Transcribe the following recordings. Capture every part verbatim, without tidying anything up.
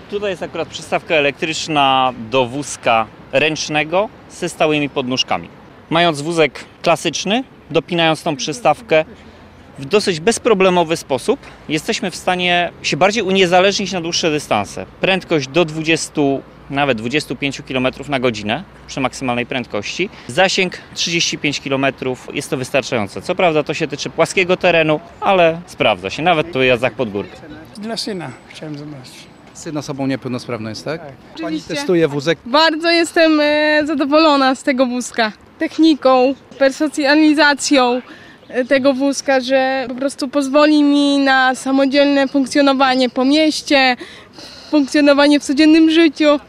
Tutaj jest akurat przystawka elektryczna do wózka ręcznego ze stałymi podnóżkami. Mając wózek klasyczny, dopinając tą przystawkę w dosyć bezproblemowy sposób, jesteśmy w stanie się bardziej uniezależnić na dłuższe dystanse. Prędkość do dwudziestu, nawet dwudziestu pięciu kilometrów na godzinę przy maksymalnej prędkości. Zasięg trzydzieści pięć kilometrów, jest to wystarczające. Co prawda to się tyczy płaskiego terenu, ale sprawdza się, nawet po jazdach pod górkę. Dla syna chciałem zobaczyć. Syn osobą niepełnosprawną jest, tak? Tak. Pani Oczywiście. testuje wózek. Bardzo jestem e, zadowolona z tego wózka. Techniką, personalizacją e, tego wózka, że po prostu pozwoli mi na samodzielne funkcjonowanie po mieście, funkcjonowanie w codziennym życiu.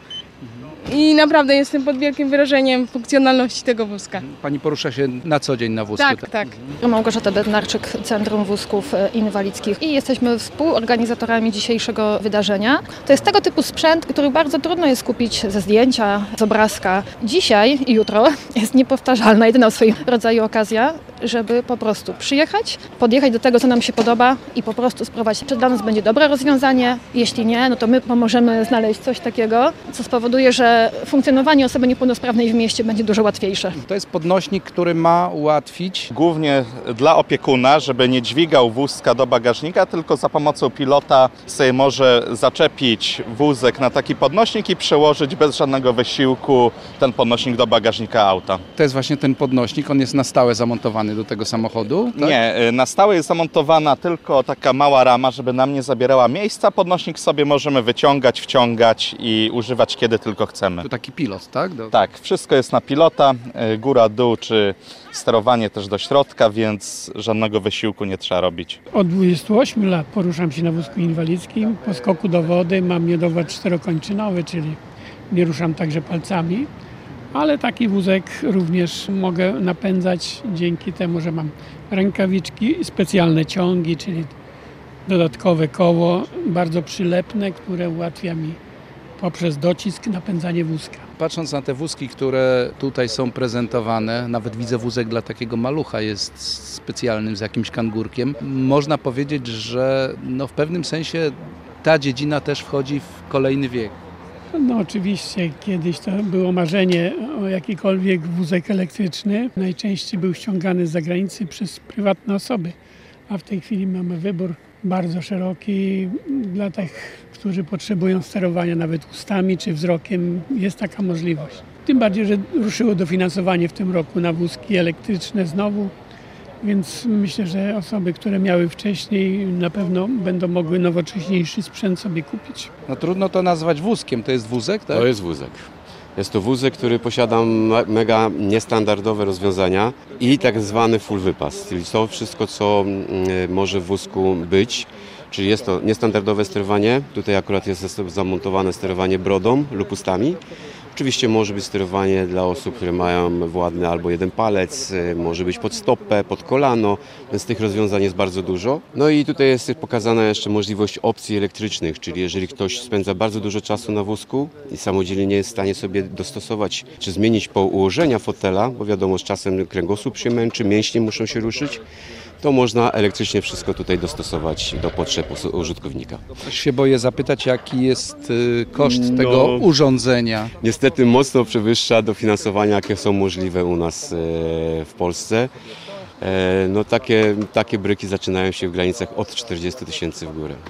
I naprawdę jestem pod wielkim wrażeniem funkcjonalności tego wózka. Pani porusza się na co dzień na wózku. Tak, tak. Małgorzata Bednarczyk, Centrum Wózków Inwalidzkich i jesteśmy współorganizatorami dzisiejszego wydarzenia. To jest tego typu sprzęt, który bardzo trudno jest kupić ze zdjęcia, z obrazka. Dzisiaj i jutro jest niepowtarzalna, jedyna w swoim rodzaju okazja, żeby po prostu przyjechać, podjechać do tego, co nam się podoba i po prostu spróbować, czy dla nas będzie dobre rozwiązanie. Jeśli nie, no to my pomożemy znaleźć coś takiego, co spowoduje, że funkcjonowanie osoby niepełnosprawnej w mieście będzie dużo łatwiejsze. To jest podnośnik, który ma ułatwić. Głównie dla opiekuna, żeby nie dźwigał wózka do bagażnika, tylko za pomocą pilota sobie może zaczepić wózek na taki podnośnik i przełożyć bez żadnego wysiłku ten podnośnik do bagażnika auta. To jest właśnie ten podnośnik, on jest na stałe zamontowany do tego samochodu. Tak? Nie, na stałe jest zamontowana tylko taka mała rama, żeby nam nie zabierała miejsca. Podnośnik sobie możemy wyciągać, wciągać i używać kiedy tylko chcemy. To taki pilot, tak? Do... Tak, wszystko jest na pilota, góra, dół czy sterowanie też do środka, więc żadnego wysiłku nie trzeba robić. Od dwudziestu ośmiu lat poruszam się na wózku inwalidzkim. Po skoku do wody mam niedowład czterokończynowy, czyli nie ruszam także palcami. Ale taki wózek również mogę napędzać dzięki temu, że mam rękawiczki, specjalne ciągi, czyli dodatkowe koło, bardzo przylepne, które ułatwia mi poprzez docisk napędzanie wózka. Patrząc na te wózki, które tutaj są prezentowane, nawet widzę wózek dla takiego malucha jest specjalnym z jakimś kangurkiem. Można powiedzieć, że no w pewnym sensie ta dziedzina też wchodzi w kolejny wiek. No oczywiście kiedyś to było marzenie o jakikolwiek wózek elektryczny. Najczęściej był ściągany z zagranicy przez prywatne osoby, a w tej chwili mamy wybór bardzo szeroki dla tych, którzy potrzebują sterowania nawet ustami czy wzrokiem. Jest taka możliwość. Tym bardziej, że ruszyło dofinansowanie w tym roku na wózki elektryczne znowu, więc myślę, że osoby, które miały wcześniej, na pewno będą mogły nowocześniejszy sprzęt sobie kupić. No trudno to nazwać wózkiem, to jest wózek, tak? To jest wózek. Jest to wózek, który posiada me- mega niestandardowe rozwiązania i tak zwany full wypas, czyli to wszystko, co mm, może w wózku być. Czyli jest to niestandardowe sterowanie, tutaj akurat jest zamontowane sterowanie brodą lub ustami. Oczywiście może być sterowanie dla osób, które mają władny albo jeden palec, może być pod stopę, pod kolano, więc tych rozwiązań jest bardzo dużo. No i tutaj jest pokazana jeszcze możliwość opcji elektrycznych, czyli jeżeli ktoś spędza bardzo dużo czasu na wózku i samodzielnie nie jest w stanie sobie dostosować czy zmienić po ułożenia fotela, bo wiadomo, z czasem kręgosłup się męczy, mięśnie muszą się ruszyć, to można elektrycznie wszystko tutaj dostosować do potrzeb użytkownika. Też się boję zapytać, jaki jest y, koszt No, tego urządzenia. Niestety mocno przewyższa dofinansowania, jakie są możliwe u nas e, w Polsce. E, no takie, takie bryki zaczynają się w granicach od czterdziestu tysięcy w górę.